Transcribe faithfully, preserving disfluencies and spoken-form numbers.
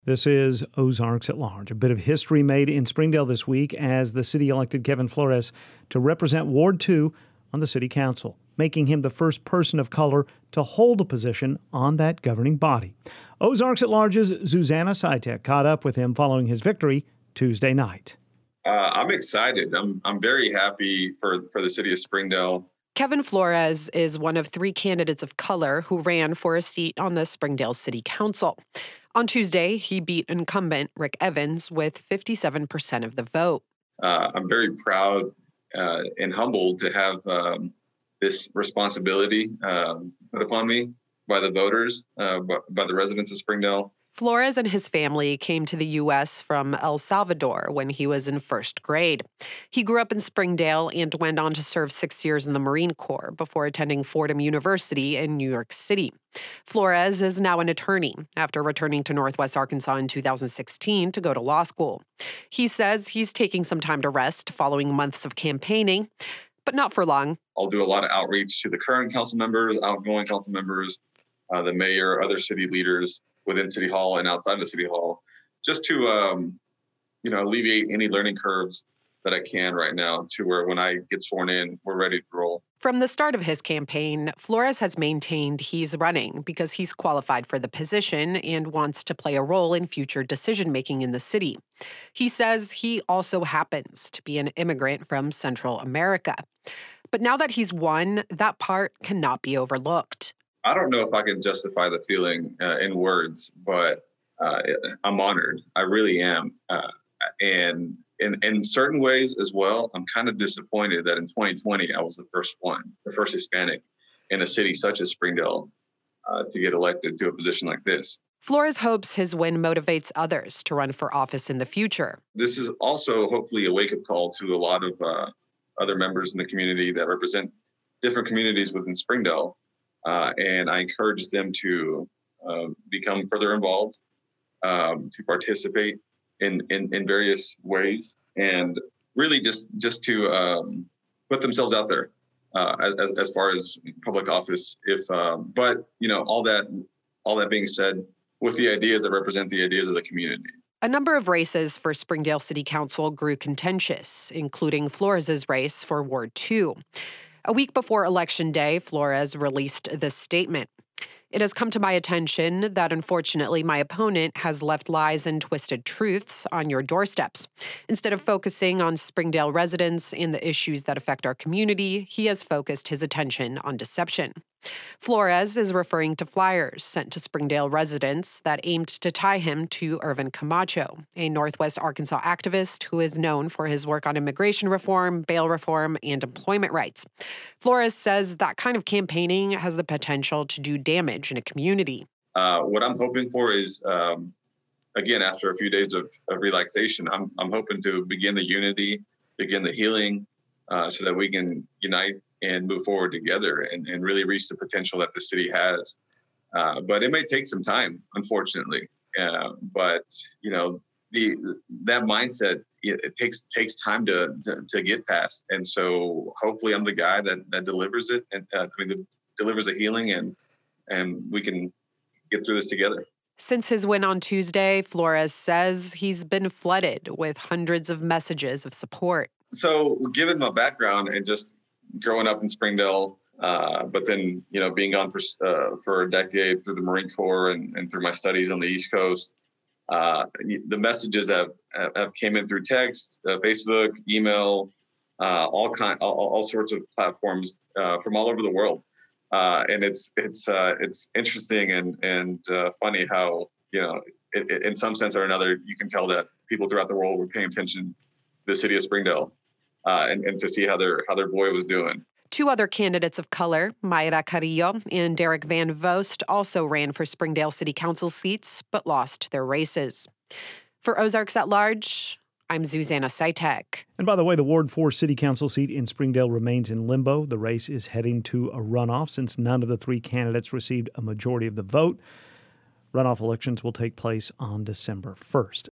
This is Ozarks at Large. A bit of history made in Springdale this week as the city elected Kevin Flores to represent Ward two on the city council, making him the first person of color to hold a position on that governing body. Ozarks at Large's Zuzanna Saitek caught up with him following his victory Tuesday night. Uh, I'm excited. I'm I'm very happy for, for the city of Springdale. Kevin Flores is one of three candidates of color who ran for a seat on the Springdale City Council. On Tuesday, he beat incumbent Rick Evans with fifty-seven percent of the vote. Uh, I'm very proud uh, and humbled to have um, this responsibility um, put upon me by the voters, uh, by, by the residents of Springdale. Flores and his family came to the U S from El Salvador when he was in first grade. He grew up in Springdale and went on to serve six years in the Marine Corps before attending Fordham University in New York City. Flores is now an attorney after returning to Northwest Arkansas in two thousand sixteen to go to law school. He says he's taking some time to rest following months of campaigning, but not for long. I'll do a lot of outreach to the current council members, outgoing council members, uh, the mayor, other city leaders within City Hall and outside of City Hall, just to, um, you know, alleviate any learning curves that I can right now to where when I get sworn in, we're ready to roll. From the start of his campaign, Flores has maintained he's running because he's qualified for the position and wants to play a role in future decision-making in the city. He says he also happens to be an immigrant from Central America. But now that he's won, that part cannot be overlooked. I don't know if I can justify the feeling uh, in words, but uh, I'm honored. I really am. Uh, and in, in certain ways as well, I'm kind of disappointed that in twenty twenty, I was the first one, the first Hispanic in a city such as Springdale uh, to get elected to a position like this. Flores hopes his win motivates others to run for office in the future. This is also hopefully a wake-up call to a lot of uh, other members in the community that represent different communities within Springdale. Uh, and I encourage them to uh, become further involved, um, to participate in, in, in various ways, and really just just to um, put themselves out there uh, as, as far as public office. If um, but you know all that all that being said, with the ideas that represent the ideas of the community. A number of races for Springdale City Council grew contentious, including Flores's race for Ward two. A week before Election Day, Flores released this statement. It has come to my attention that, unfortunately, my opponent has left lies and twisted truths on your doorsteps. Instead of focusing on Springdale residents and the issues that affect our community, he has focused his attention on deception. Flores is referring to flyers sent to Springdale residents that aimed to tie him to Irvin Camacho, a Northwest Arkansas activist who is known for his work on immigration reform, bail reform, and employment rights. Flores says that kind of campaigning has the potential to do damage in a community. Uh, what I'm hoping for is, um, again, after a few days of, of relaxation, I'm, I'm hoping to begin the unity, begin the healing, uh, so that we can unite and move forward together and, and really reach the potential that the city has. Uh, but it may take some time, unfortunately. Uh, but, you know, the that mindset, it, it takes takes time to, to to get past. And so hopefully I'm the guy that, that delivers it and uh, I mean, the, delivers the healing and and we can get through this together. Since his win on Tuesday, Flores says he's been flooded with hundreds of messages of support. So given my background and just growing up in Springdale, uh, but then, you know, being gone for uh, for a decade through the Marine Corps and, and through my studies on the East Coast, uh, the messages have, have came in through text, uh, Facebook, email, uh, all kind, all, all sorts of platforms uh, from all over the world. Uh, and it's it's uh, it's interesting and and uh, funny how, you know, it, it, in some sense or another, you can tell that people throughout the world were paying attention to the city of Springdale. Uh, and, and to see how their how their boy was doing. Two other candidates of color, Mayra Carrillo and Derek Van Vost, also ran for Springdale City Council seats, but lost their races. For Ozarks at Large, I'm Zuzanna Saitek. And by the way, the Ward four City Council seat in Springdale remains in limbo. The race is heading to a runoff since none of the three candidates received a majority of the vote. Runoff elections will take place on December first.